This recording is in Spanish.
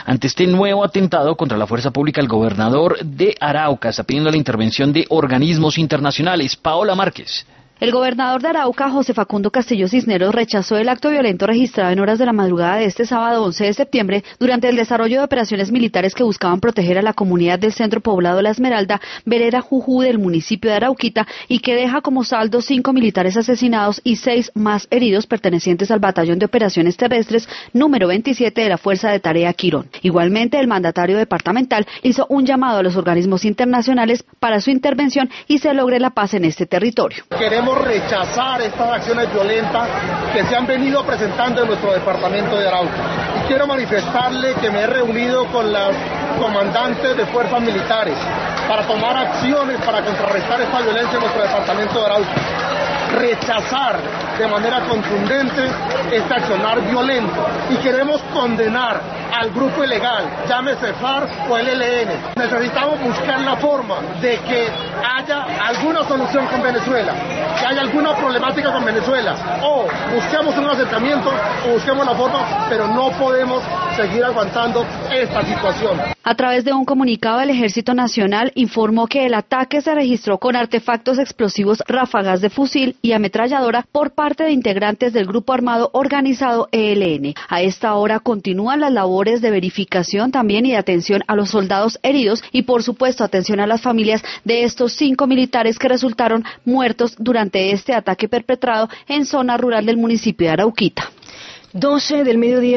Ante este nuevo atentado contra la fuerza pública, el gobernador de Arauca está pidiendo la intervención de organismos internacionales. Paola Márquez. El gobernador de Arauca, José Facundo Castillo Cisneros, rechazó el acto violento registrado en horas de la madrugada de este sábado 11 de septiembre durante el desarrollo de operaciones militares que buscaban proteger a la comunidad del centro poblado La Esmeralda, vereda Jujú del municipio de Arauquita, y que deja como saldo 5 militares asesinados y 6 más heridos pertenecientes al Batallón de Operaciones Terrestres número 27 de la Fuerza de Tarea Quirón. Igualmente, el mandatario departamental hizo un llamado a los organismos internacionales para su intervención y se logre la paz en este territorio. Queremos rechazar estas acciones violentas que se han venido presentando en nuestro departamento de Arauca. Y quiero manifestarle que me he reunido con los comandantes de fuerzas militares para tomar acciones para contrarrestar esta violencia en nuestro departamento de Arauca. Rechazar de manera contundente este accionar violento y queremos condenar al grupo ilegal, llámese FARC o el ELN. Necesitamos buscar la forma de que haya alguna solución con Venezuela, que haya alguna problemática con Venezuela, o busquemos un acercamiento o busquemos la forma, pero no podemos seguir aguantando esta situación. A través de un comunicado, el Ejército Nacional informó que el ataque se registró con artefactos explosivos, ráfagas de fusil y ametralladora por parte de integrantes del grupo armado organizado ELN. A esta hora continúan las labores de verificación también y de atención a los soldados heridos y, por supuesto, atención a las familias de estos 5 militares que resultaron muertos durante este ataque perpetrado en zona rural del municipio de Arauquita. 12 del mediodía.